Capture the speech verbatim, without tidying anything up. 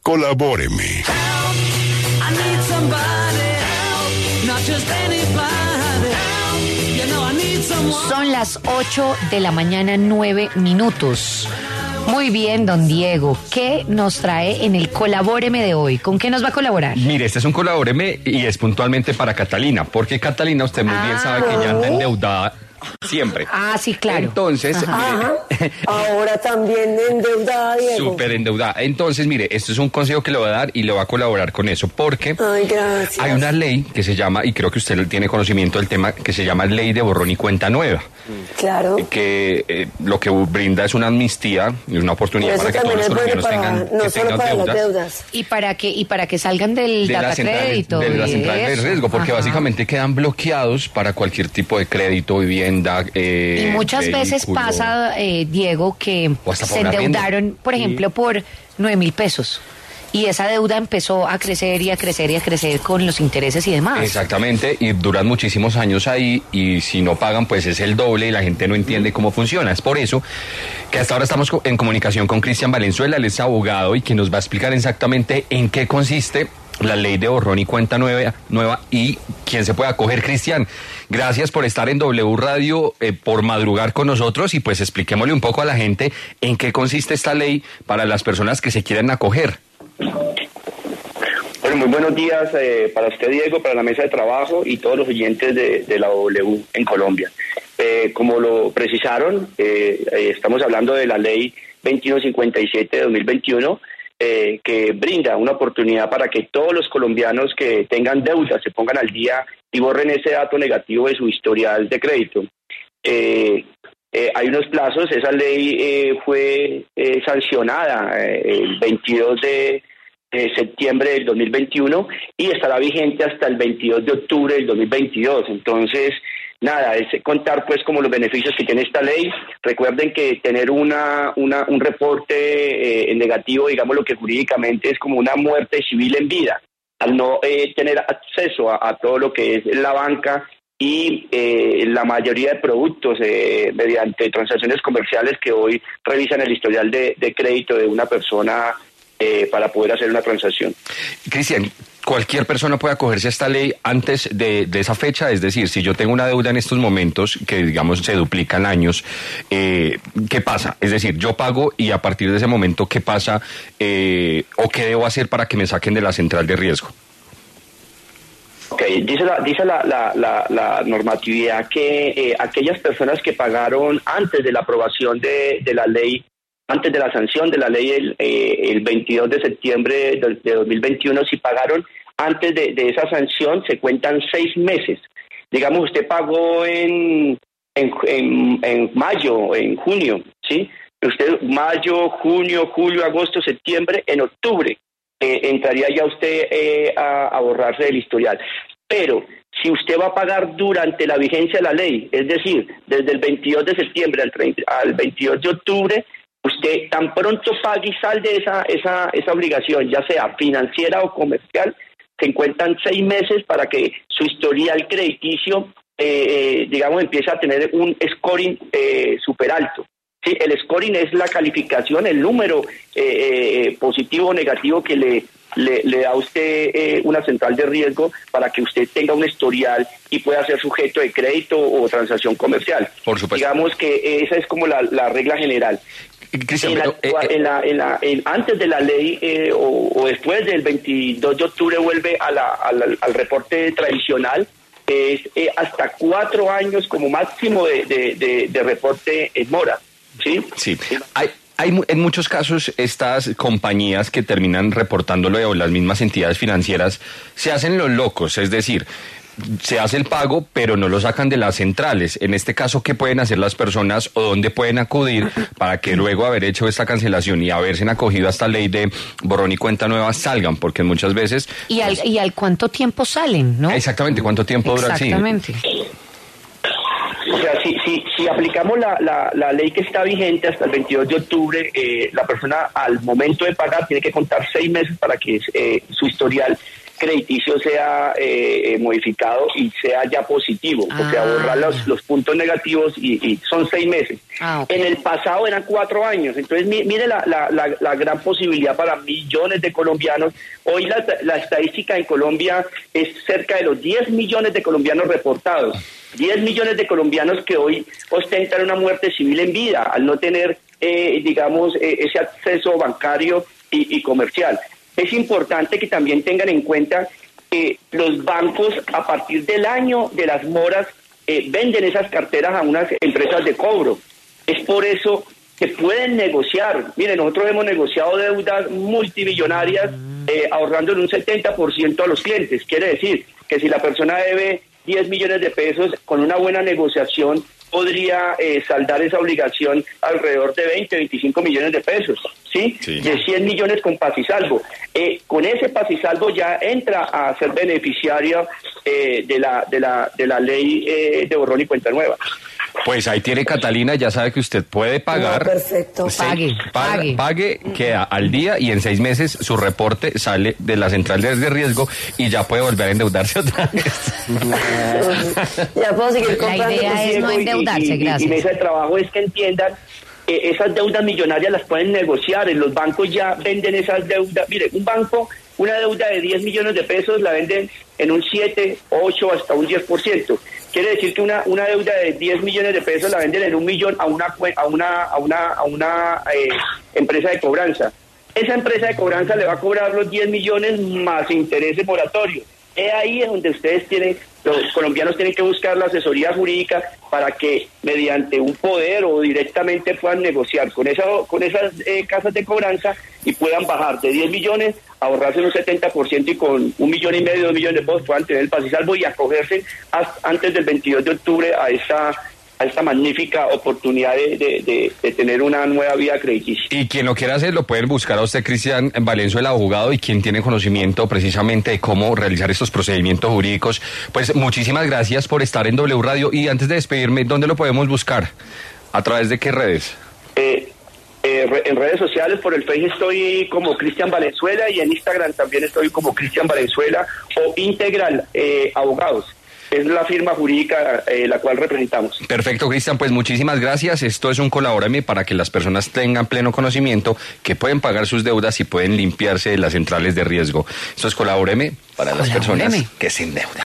Colabóreme. Son las ocho de la mañana, nueve minutos. Muy bien, don Diego. ¿Qué nos trae en el Colabóreme de hoy? ¿Con qué nos va a colaborar? Mire, este es un Colabóreme y es puntualmente para Catalina, porque Catalina, usted muy ah, bien sabe que ya anda endeudada siempre. Ah, sí, claro. Entonces, Ajá. Mire, ahora también endeudada, Diego. Súper endeudada. Entonces, mire, esto es un consejo que le voy a dar y le voy a colaborar con eso, porque Ay, gracias. Hay una ley que se llama, y creo que usted tiene conocimiento del tema, que se llama Ley de Borrón y Cuenta Nueva. Claro. Que eh, lo que brinda es una amnistía, es una oportunidad para que todos los colombianos para, tengan, no que solo tengan para deudas. Las deudas. Y para que y para que salgan del de data crédito. De la central de riesgo, porque Ajá. básicamente quedan bloqueados para cualquier tipo de crédito, vivienda. Eh, y muchas vehículo. veces pasa, eh, Diego, que se endeudaron, por ejemplo, sí. por nueve mil pesos. Y esa deuda empezó a crecer y a crecer y a crecer con los intereses y demás. Exactamente, y duran muchísimos años ahí, y si no pagan, pues es el doble y la gente no entiende cómo funciona. Es por eso que hasta ahora estamos en comunicación con Cristian Valenzuela, él es abogado y que nos va a explicar exactamente en qué consiste la ley de borrón y cuenta nueva, nueva y quién se puede acoger. Cristian, gracias por estar en W Radio, eh, por madrugar con nosotros, y pues expliquémosle un poco a la gente en qué consiste esta ley para las personas que se quieren acoger. Bueno, muy buenos días eh, para usted, Diego, para la mesa de trabajo y todos los oyentes de, de la W en Colombia. Eh, como lo precisaron, eh, eh, estamos hablando de la ley veintiuno cincuenta y siete de dos mil veintiuno, eh, que brinda una oportunidad para que todos los colombianos que tengan deudas se pongan al día y borren ese dato negativo de su historial de crédito. Eh, Eh, hay unos plazos, esa ley eh, fue eh, sancionada eh, el veintidós de septiembre del dos mil veintiuno y estará vigente hasta el veintidós de octubre del dos mil veintidós. Entonces, nada, es contar pues como los beneficios que tiene esta ley. Recuerden que tener una, una un reporte eh, negativo, digamos lo que jurídicamente es como una muerte civil en vida, al no eh, tener acceso a, a todo lo que es la banca y eh, la mayoría de productos eh, mediante transacciones comerciales que hoy revisan el historial de, de crédito de una persona eh, para poder hacer una transacción. Cristian, ¿cualquier persona puede acogerse a esta ley antes de, de esa fecha? Es decir, si yo tengo una deuda en estos momentos, que digamos se duplican años, eh, ¿qué pasa? Es decir, yo pago y a partir de ese momento, ¿qué pasa? Eh, ¿O qué debo hacer para que me saquen de la central de riesgo? Ok, dice la, dice la, la, la, la normatividad que eh, aquellas personas que pagaron antes de la aprobación de, de la ley, antes de la sanción de la ley el, eh, el veintidós de septiembre de, de dos mil veintiuno, si pagaron antes de, de esa sanción, se cuentan seis meses. Digamos, usted pagó en, en, en, en mayo, en junio, ¿sí? Usted mayo, junio, julio, agosto, septiembre, en octubre. Eh, entraría ya usted eh, a, a borrarse del historial. Pero si usted va a pagar durante la vigencia de la ley, es decir, desde el veintidós de septiembre al, treinta, al veintidós de octubre, usted tan pronto pague y salde esa, esa, esa obligación, ya sea financiera o comercial, se encuentran seis meses para que su historial crediticio, eh, digamos, empiece a tener un scoring eh, súper alto. Sí, el scoring es la calificación, el número eh, eh, positivo o negativo que le, le, le da a usted eh, una central de riesgo para que usted tenga un historial y pueda ser sujeto de crédito o transacción comercial. Por supuesto. Digamos que esa es como la, la regla general. Cristian, en la, pero, eh, en la, en la, en, antes de la ley eh, o, o después del veintidós de octubre vuelve a la, a la, al reporte tradicional. Es eh, hasta cuatro años como máximo de, de, de, de reporte en mora. Sí, sí. Hay, hay en muchos casos estas compañías que terminan reportándolo, o las mismas entidades financieras se hacen los locos, es decir, se hace el pago pero no lo sacan de las centrales. En este caso, ¿qué pueden hacer las personas o dónde pueden acudir para que luego haber hecho esta cancelación y haberse acogido a esta ley de borrón y cuenta nueva salgan? Porque muchas veces... ¿Y al, y al cuánto tiempo salen, no? Exactamente, ¿cuánto tiempo dura? Exactamente. Sí. O sea, si, si, si aplicamos la, la, la ley que está vigente hasta el veintidós de octubre, eh, la persona al momento de pagar tiene que contar seis meses para que eh, su historial crediticio sea eh, modificado y sea ya positivo, ah, o sea, borrar los, los puntos negativos y, y son seis meses. Ah, okay. En el pasado eran cuatro años, entonces mire la, la, la, la gran posibilidad para millones de colombianos. Hoy la, la estadística en Colombia es cerca de los diez millones de colombianos reportados, diez millones de colombianos que hoy ostentan una muerte civil en vida al no tener, eh, digamos, eh, ese acceso bancario y, y comercial. Es importante que también tengan en cuenta que los bancos a partir del año de las moras eh, venden esas carteras a unas empresas de cobro. Es por eso que pueden negociar. Miren, nosotros hemos negociado deudas multimillonarias eh, ahorrando en un setenta por ciento a los clientes. Quiere decir que si la persona debe diez millones de pesos, con una buena negociación podría eh, saldar esa obligación alrededor de veinte, veinticinco millones de pesos, ¿sí? Sí. De cien millones con paz y salvo. Eh, con ese paz y salvo ya entra a ser beneficiario eh, de la de la de la ley eh, de borrón y cuenta nueva. Pues ahí tiene Catalina, ya sabe que usted puede pagar. No, perfecto. Sí, pague, pague. Pague, queda al día y en seis meses su reporte sale de la central de riesgo y ya puede volver a endeudarse otra vez. Ya puedo seguir comprando. La idea es no endeudarse, y, y, gracias. Y, y mesa de trabajo es que entiendan que esas deudas millonarias las pueden negociar. En los bancos ya venden esas deudas. Mire, un banco, una deuda de diez millones de pesos la venden en un siete, ocho, hasta un diez por ciento. Quiere decir que una una deuda de diez millones de pesos la venden en un millón a una a una a una a una eh, empresa de cobranza. Esa empresa de cobranza le va a cobrar los diez millones más intereses moratorios. Es ahí es donde ustedes tienen, los colombianos tienen que buscar la asesoría jurídica para que mediante un poder o directamente puedan negociar con esa con esas eh, casas de cobranza y puedan bajar de diez millones, ahorrarse un setenta por ciento y con un millón y medio, dos millones de pesos puedan tener el paz y salvo y acogerse hasta antes del veintidós de octubre a esa a esta magnífica oportunidad de, de, de, de tener una nueva vida crediticia. Y quien lo quiera hacer, lo pueden buscar a usted, Cristian Valenzuela, abogado, y quien tiene conocimiento precisamente de cómo realizar estos procedimientos jurídicos. Pues muchísimas gracias por estar en W Radio. Y antes de despedirme, ¿dónde lo podemos buscar? ¿A través de qué redes? Eh, eh, en redes sociales, por el Facebook estoy como Cristian Valenzuela y en Instagram también estoy como Cristian Valenzuela o Integral eh, Abogados. Es la firma jurídica eh, la cual representamos. Perfecto, Cristian, pues muchísimas gracias. Esto es un Colabórame para que las personas tengan pleno conocimiento que pueden pagar sus deudas y pueden limpiarse de las centrales de riesgo. Esto es Colabórame para las personas que se endeudan.